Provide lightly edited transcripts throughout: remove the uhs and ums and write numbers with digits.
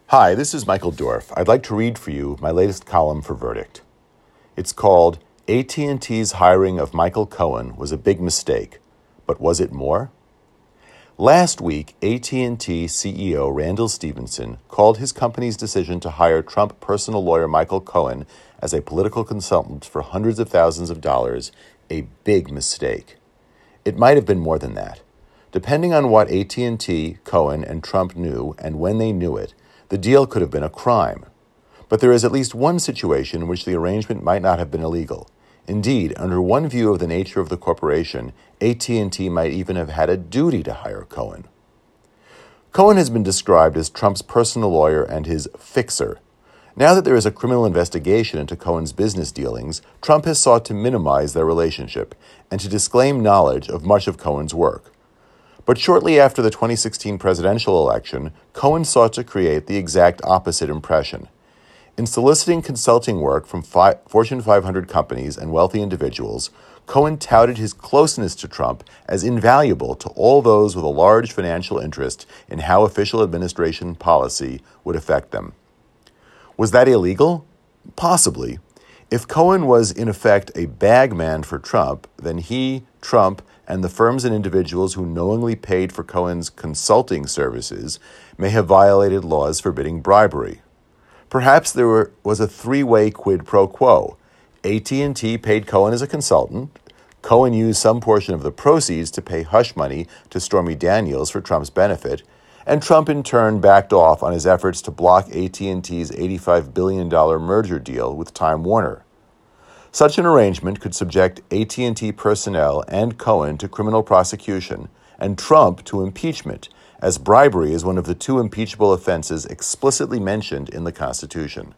Hi, this is Michael Dorf. I'd like to read for you my latest column for Verdict. It's called AT&T's hiring of Michael Cohen was a big mistake, but was it more? Last week, AT&T CEO Randall Stephenson called his company's decision to hire Trump personal lawyer Michael Cohen as a political consultant for hundreds of thousands of dollars a big mistake. It might have been more than that. Depending on what AT&T, Cohen, and Trump knew and when they knew it, the deal could have been a crime. But there is at least one situation in which the arrangement might not have been illegal. Indeed, under one view of the nature of the corporation, AT&T might even have had a duty to hire Cohen. Cohen has been described as Trump's personal lawyer and his fixer. Now that there is a criminal investigation into Cohen's business dealings, Trump has sought to minimize their relationship and to disclaim knowledge of much of Cohen's work. But shortly after the 2016 presidential election, Cohen sought to create the exact opposite impression. In soliciting consulting work from Fortune 500 companies and wealthy individuals, Cohen touted his closeness to Trump as invaluable to all those with a large financial interest in how official administration policy would affect them. Was that illegal? Possibly. If Cohen was in effect a bagman for Trump, then he, Trump, and the firms and individuals who knowingly paid for Cohen's consulting services may have violated laws forbidding bribery. Perhaps there was a three-way quid pro quo. AT&T paid Cohen as a consultant. Cohen used some portion of the proceeds to pay hush money to Stormy Daniels for Trump's benefit, and Trump in turn backed off on his efforts to block AT&T's $85 billion merger deal with Time Warner. Such an arrangement could subject AT&T personnel and Cohen to criminal prosecution and Trump to impeachment, as bribery is one of the two impeachable offenses explicitly mentioned in the Constitution.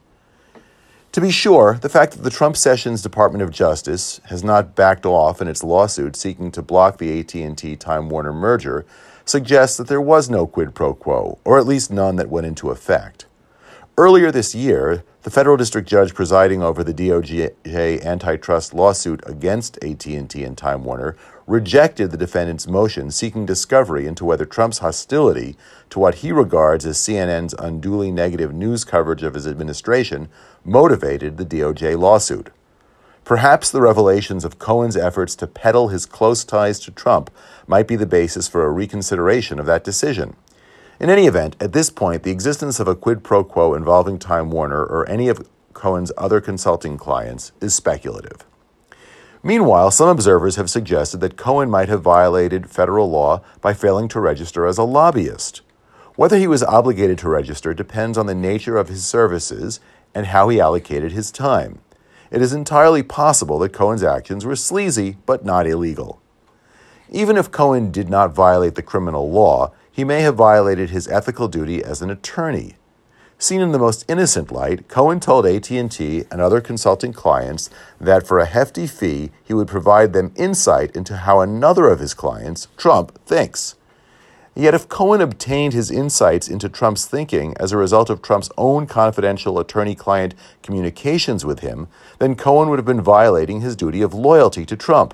To be sure, the fact that the Trump-Sessions Department of Justice has not backed off in its lawsuit seeking to block the AT&T-Time Warner merger suggests that there was no quid pro quo, or at least none that went into effect. Earlier this year, the federal district judge presiding over the DOJ antitrust lawsuit against AT&T and Time Warner rejected the defendant's motion seeking discovery into whether Trump's hostility to what he regards as CNN's unduly negative news coverage of his administration motivated the DOJ lawsuit. Perhaps the revelations of Cohen's efforts to peddle his close ties to Trump might be the basis for a reconsideration of that decision. In any event, at this point, the existence of a quid pro quo involving Time Warner or any of Cohen's other consulting clients is speculative. Meanwhile, some observers have suggested that Cohen might have violated federal law by failing to register as a lobbyist. Whether he was obligated to register depends on the nature of his services and how he allocated his time. It is entirely possible that Cohen's actions were sleazy but not illegal. Even if Cohen did not violate the criminal law, he may have violated his ethical duty as an attorney. Seen in the most innocent light, Cohen told AT&T and other consulting clients that for a hefty fee, he would provide them insight into how another of his clients, Trump, thinks. Yet if Cohen obtained his insights into Trump's thinking as a result of Trump's own confidential attorney-client communications with him, then Cohen would have been violating his duty of loyalty to Trump.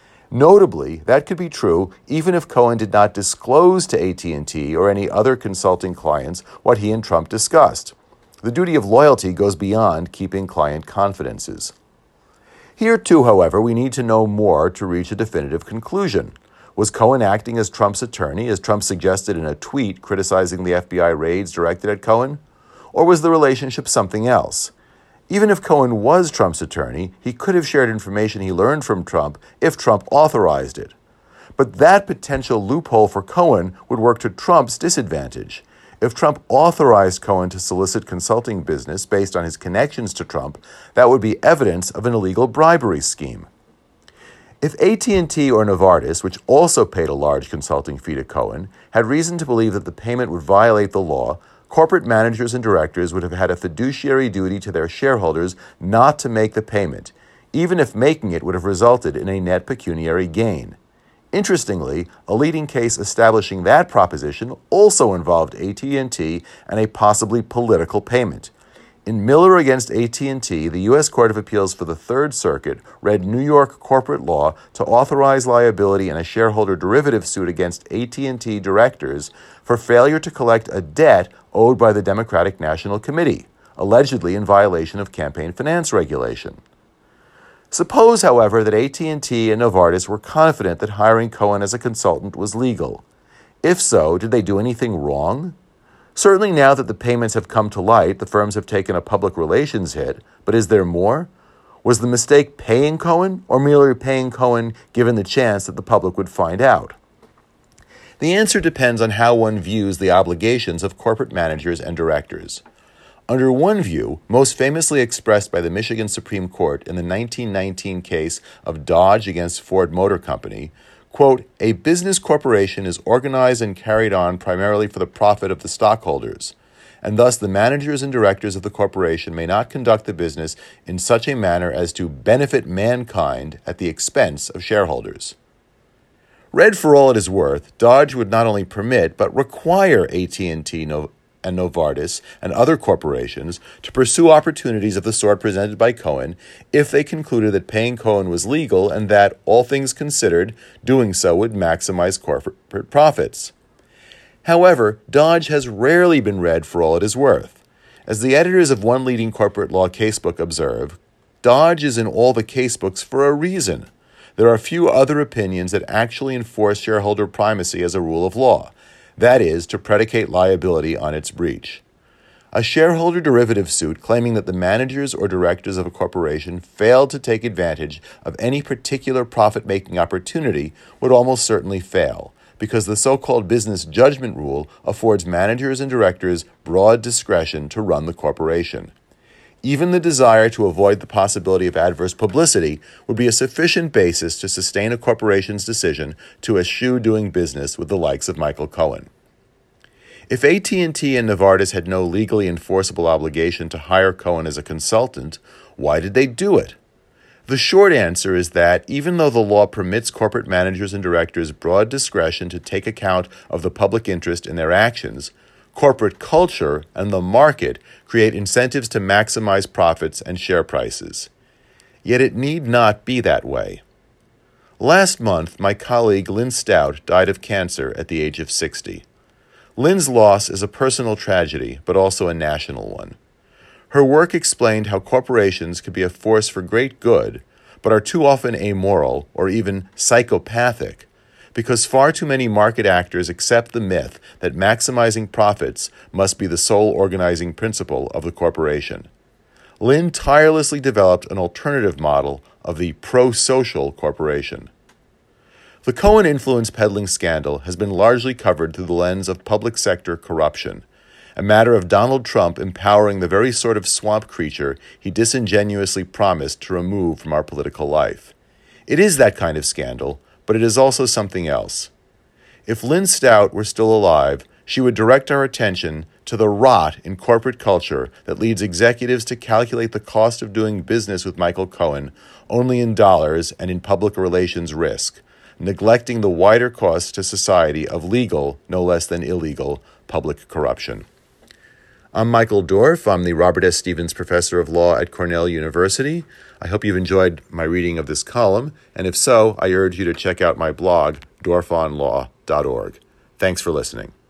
Notably, that could be true even if Cohen did not disclose to AT&T or any other consulting clients what he and Trump discussed. The duty of loyalty goes beyond keeping client confidences. Here, too, however, we need to know more to reach a definitive conclusion. Was Cohen acting as Trump's attorney, as Trump suggested in a tweet criticizing the FBI raids directed at Cohen? Or was the relationship something else? Even if Cohen was Trump's attorney, he could have shared information he learned from Trump if Trump authorized it. But that potential loophole for Cohen would work to Trump's disadvantage. If Trump authorized Cohen to solicit consulting business based on his connections to Trump, that would be evidence of an illegal bribery scheme. If AT&T or Novartis, which also paid a large consulting fee to Cohen, had reason to believe that the payment would violate the law, corporate managers and directors would have had a fiduciary duty to their shareholders not to make the payment, even if making it would have resulted in a net pecuniary gain. Interestingly, a leading case establishing that proposition also involved AT&T and a possibly political payment. In Miller against AT&T, the U.S. Court of Appeals for the Third Circuit read New York corporate law to authorize liability in a shareholder derivative suit against AT&T directors for failure to collect a debt owed by the Democratic National Committee, allegedly in violation of campaign finance regulation. Suppose, however, that AT&T and Novartis were confident that hiring Cohen as a consultant was legal. If so, did they do anything wrong? Certainly now that the payments have come to light, the firms have taken a public relations hit, but is there more? Was the mistake paying Cohen, or merely paying Cohen given the chance that the public would find out? The answer depends on how one views the obligations of corporate managers and directors. Under one view, most famously expressed by the Michigan Supreme Court in the 1919 case of Dodge against Ford Motor Company, quote, a business corporation is organized and carried on primarily for the profit of the stockholders, and thus the managers and directors of the corporation may not conduct the business in such a manner as to benefit mankind at the expense of shareholders. Read for all it is worth, Dodge would not only permit but require AT&T and Novartis and other corporations to pursue opportunities of the sort presented by Cohen if they concluded that paying Cohen was legal and that, all things considered, doing so would maximize corporate profits. However, Dodge has rarely been read for all it is worth. As the editors of one leading corporate law casebook observe, Dodge is in all the casebooks for a reason. There are few other opinions that actually enforce shareholder primacy as a rule of law. That is, to predicate liability on its breach. A shareholder derivative suit claiming that the managers or directors of a corporation failed to take advantage of any particular profit-making opportunity would almost certainly fail, because the so-called business judgment rule affords managers and directors broad discretion to run the corporation. Even the desire to avoid the possibility of adverse publicity would be a sufficient basis to sustain a corporation's decision to eschew doing business with the likes of Michael Cohen. If AT&T and Novartis had no legally enforceable obligation to hire Cohen as a consultant, why did they do it? The short answer is that even though the law permits corporate managers and directors broad discretion to take account of the public interest in their actions, corporate culture and the market create incentives to maximize profits and share prices. Yet it need not be that way. Last month, my colleague Lynn Stout died of cancer at the age of 60. Lynn's loss is a personal tragedy, but also a national one. Her work explained how corporations can be a force for great good, but are too often amoral or even psychopathic, because far too many market actors accept the myth that maximizing profits must be the sole organizing principle of the corporation. Lynn tirelessly developed an alternative model of the pro-social corporation. The Cohen influence peddling scandal has been largely covered through the lens of public sector corruption, a matter of Donald Trump empowering the very sort of swamp creature he disingenuously promised to remove from our political life. It is that kind of scandal, but it is also something else. If Lynn Stout were still alive, she would direct our attention to the rot in corporate culture that leads executives to calculate the cost of doing business with Michael Cohen only in dollars and in public relations risk, neglecting the wider costs to society of legal, no less than illegal, public corruption. I'm Michael Dorf. I'm the Robert S. Stevens Professor of Law at Cornell University. I hope you've enjoyed my reading of this column, and if so, I urge you to check out my blog, dorfonlaw.org. Thanks for listening.